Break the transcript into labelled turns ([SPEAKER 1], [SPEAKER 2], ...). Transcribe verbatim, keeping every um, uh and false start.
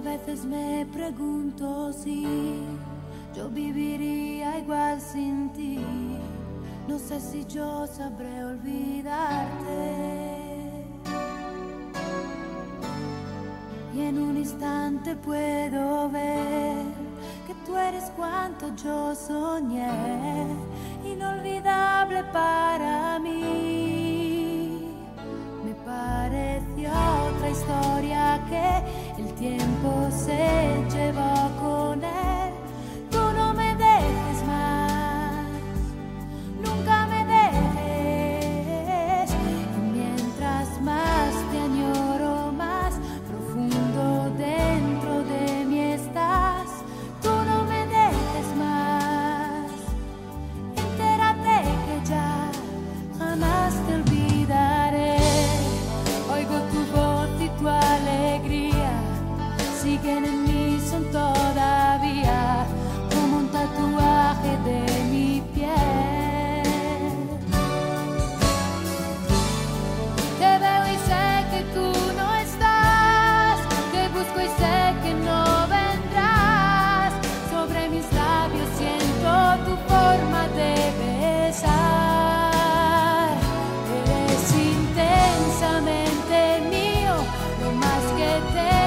[SPEAKER 1] veces me pregunto si yo viviría igual sin ti. No sé si yo sabré olvidarte. Y en un instante puedo ver que tú eres cuanto yo soñé, inolvidable para mí. Me pareció otra historia que el tiempo se llevó con él. Tú no me dejes más, nunca me dejes. Y mientras más te añoro, más profundo dentro de mí estás. Tú no me dejes más, entérate que ya jamás te olvidaré. Oigo tu voz y tu alegría siguen en mí, son todavía como un tatuaje de mi piel. Te veo y sé que tú no estás, te busco y sé que no vendrás. Sobre mis labios siento tu forma de besar. Eres intensamente mío, lo más que te